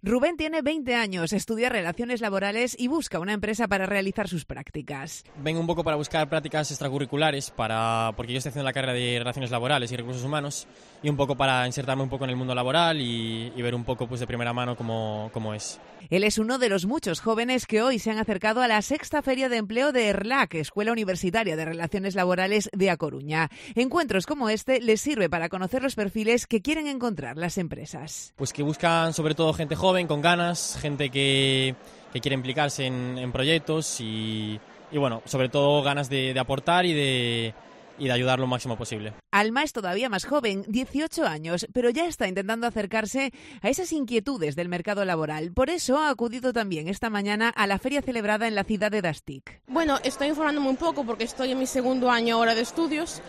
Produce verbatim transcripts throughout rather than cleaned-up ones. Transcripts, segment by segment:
Rubén tiene veinte años, estudia Relaciones Laborales y busca una empresa para realizar sus prácticas. Vengo un poco para buscar prácticas extracurriculares, para, porque yo estoy haciendo la carrera de Relaciones Laborales y Recursos Humanos, y un poco para insertarme un poco en el mundo laboral y, y ver un poco pues, de primera mano cómo, cómo es. Él es uno de los muchos jóvenes que hoy se han acercado a la sexta Feria de Empleo de ERLAC, Escuela Universitaria de Relaciones Laborales de A Coruña. Encuentros como este les sirve para conocer los perfiles que quieren encontrar las empresas. Pues que buscan sobre todo gente joven, con ganas, gente que, que quiere implicarse en, en proyectos y, y bueno, sobre todo ganas de, de aportar y de... y de ayudar lo máximo posible. Alma es todavía más joven, dieciocho años, pero ya está intentando acercarse a esas inquietudes del mercado laboral. Por eso ha acudido también esta mañana a la feria celebrada en la ciudad de Dastic. Bueno, estoy informándome un poco porque estoy en mi segundo año ahora de estudios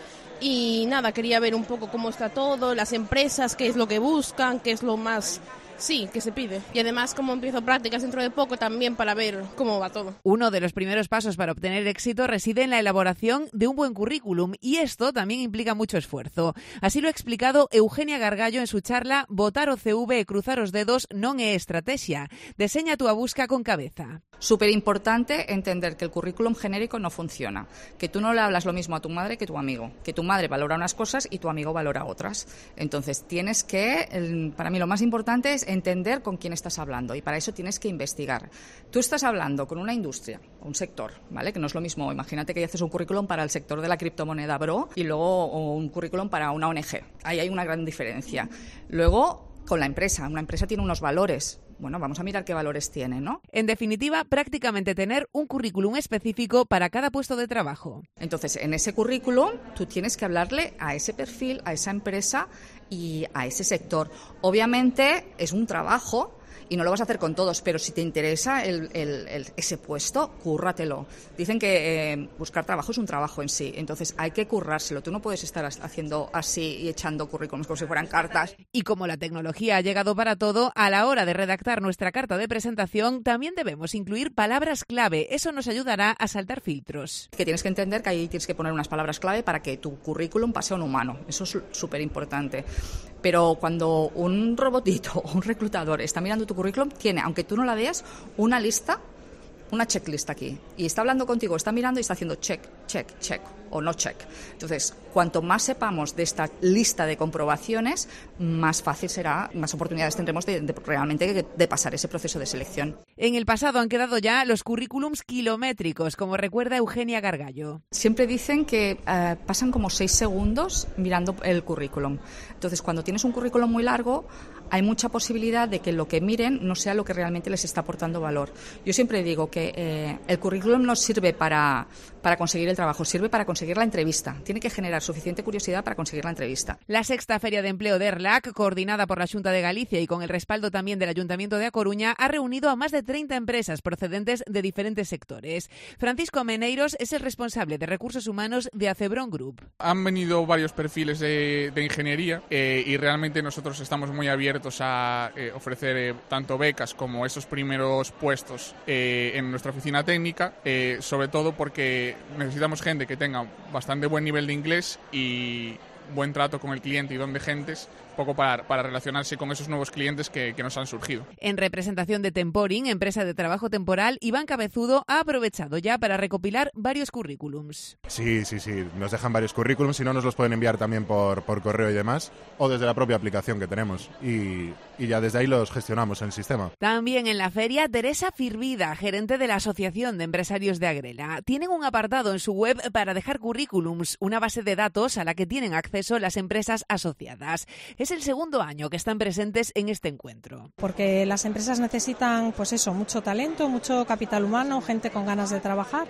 y nada, quería ver un poco cómo está todo, las empresas, qué es lo que buscan, qué es lo más... Sí, que se pide. Y además, como empiezo prácticas dentro de poco, también para ver cómo va todo. Uno de los primeros pasos para obtener éxito reside en la elaboración de un buen currículum y esto también implica mucho esfuerzo. Así lo ha explicado Eugenia Gargallo en su charla Votar o C V e cruzar os dedos non é estrategia. Deseña tu a busca con cabeza. Súper importante entender que el currículum genérico no funciona, que tú no le hablas lo mismo a tu madre que a tu amigo, que tu madre valora unas cosas y tu amigo valora otras. Entonces tienes que, para mí lo más importante es entender con quién estás hablando y para eso tienes que investigar. Tú estás hablando con una industria, un sector, ¿vale? Que no es lo mismo. Imagínate que haces un currículum para el sector de la criptomoneda Bro y luego un currículum para una O N G. Ahí hay una gran diferencia. Luego, con la empresa. Una empresa tiene unos valores. Bueno, vamos a mirar qué valores tiene, ¿no? En definitiva, prácticamente tener un currículum específico para cada puesto de trabajo. Entonces, en ese currículum, tú tienes que hablarle a ese perfil, a esa empresa y a ese sector. Obviamente, es un trabajo y no lo vas a hacer con todos, pero si te interesa el, el, el, ese puesto, cúrratelo. Dicen que eh, buscar trabajo es un trabajo en sí, entonces hay que currárselo. Tú no puedes estar haciendo así y echando currículums como si fueran cartas. Y como la tecnología ha llegado para todo, a la hora de redactar nuestra carta de presentación también debemos incluir palabras clave. Eso nos ayudará a saltar filtros. Que tienes que entender que ahí tienes que poner unas palabras clave para que tu currículum pase a un humano. Eso es súper importante. Pero cuando un robotito o un reclutador está mirando tu currículum, tiene, aunque tú no la veas, una lista, una checklist aquí. Y está hablando contigo, está mirando y está haciendo check, check, check o no check. Entonces, cuanto más sepamos de esta lista de comprobaciones, más fácil será, más oportunidades tendremos de, de realmente de, de pasar ese proceso de selección. En el pasado han quedado ya los currículums kilométricos, como recuerda Eugenia Gargallo. Siempre dicen que eh, pasan como seis segundos mirando el currículum. Entonces, cuando tienes un currículum muy largo, hay mucha posibilidad de que lo que miren no sea lo que realmente les está aportando valor. Yo siempre digo que eh, el currículum no sirve para, para conseguir el trabajo, sirve para conseguir la entrevista. Tiene que generar suficiente curiosidad para conseguir la entrevista. La sexta Feria de Empleo de ERLAC, coordinada por la Xunta de Galicia y con el respaldo también del Ayuntamiento de A Coruña, ha reunido a más de treinta empresas procedentes de diferentes sectores. Francisco Meneiros es el responsable de Recursos Humanos de Acebron Group. Han venido varios perfiles de, de ingeniería eh, y realmente nosotros estamos muy abiertos a eh, ofrecer eh, tanto becas como esos primeros puestos eh, en nuestra oficina técnica, eh, sobre todo porque necesitamos gente que tenga bastante buen nivel de inglés y buen trato con el cliente y don de gentes, poco para, para relacionarse con esos nuevos clientes que, que nos han surgido. En representación de Temporing, empresa de trabajo temporal, Iván Cabezudo ha aprovechado ya para recopilar varios currículums. Sí, sí, sí, nos dejan varios currículums, si no nos los pueden enviar también por, por correo y demás, o desde la propia aplicación que tenemos, y, y ya desde ahí los gestionamos en el sistema. También en la feria, Teresa Firvida, gerente de la Asociación de Empresarios de Agrela. Tienen un apartado en su web para dejar currículums, una base de datos a la que tienen acceso las empresas asociadas. Es el segundo año que están presentes en este encuentro. Porque las empresas necesitan, pues eso, mucho talento, mucho capital humano, gente con ganas de trabajar.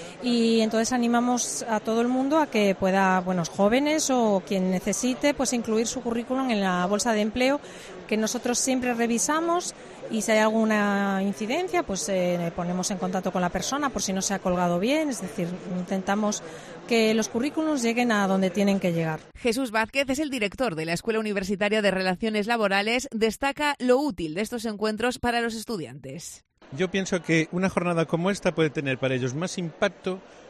Y entonces animamos a todo el mundo a que pueda, buenos jóvenes o quien necesite, pues incluir su currículum en la bolsa de empleo, que nosotros siempre revisamos, y si hay alguna incidencia, pues eh, ponemos en contacto con la persona por si no se ha colgado bien. Es decir, intentamos que los currículums lleguen a donde tienen que llegar. Jesús Vázquez es el director de la Escuela Universitaria de Relaciones Laborales. Destaca lo útil de estos encuentros para los estudiantes. Yo pienso que una jornada como esta puede tener para ellos más impacto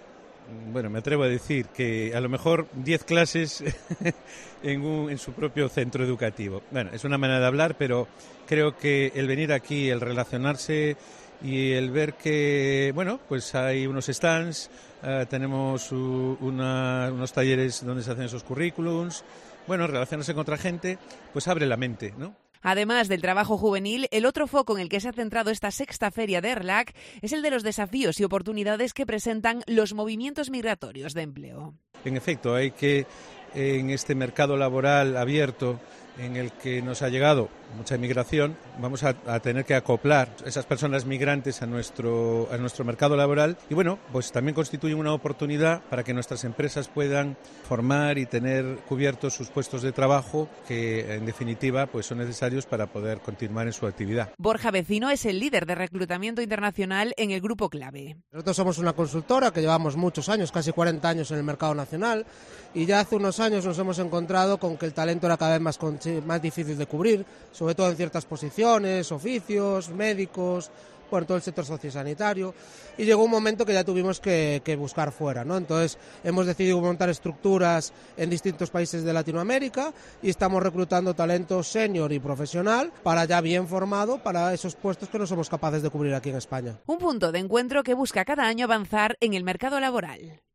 bueno, me atrevo a decir que a lo mejor diez clases en, un, en su propio centro educativo. Bueno, es una manera de hablar, pero creo que el venir aquí, el relacionarse y el ver que, bueno, pues hay unos stands, uh, tenemos uh, una, unos talleres donde se hacen esos currículums, bueno, relacionarse con otra gente, pues abre la mente, ¿no? Además del trabajo juvenil, el otro foco en el que se ha centrado esta sexta feria de ERLAC es el de los desafíos y oportunidades que presentan los movimientos migratorios de empleo. En efecto, hay que, en este mercado laboral abierto, en el que nos ha llegado mucha inmigración, vamos a, a tener que acoplar esas personas migrantes a nuestro, a nuestro mercado laboral y bueno, pues también constituyen una oportunidad para que nuestras empresas puedan formar y tener cubiertos sus puestos de trabajo que en definitiva pues son necesarios para poder continuar en su actividad. Borja Vecino es el líder de reclutamiento internacional en el Grupo Clave. Nosotros somos una consultora que llevamos muchos años, casi cuarenta años en el mercado nacional y ya hace unos años nos hemos encontrado con que el talento era cada vez más, más difícil de cubrir, sobre todo en ciertas posiciones, oficios, médicos, por todo el sector sociosanitario, y llegó un momento que ya tuvimos que, que buscar fuera, ¿no? Entonces hemos decidido montar estructuras en distintos países de Latinoamérica y estamos reclutando talento senior y profesional para ya bien formado para esos puestos que no somos capaces de cubrir aquí en España. Un punto de encuentro que busca cada año avanzar en el mercado laboral.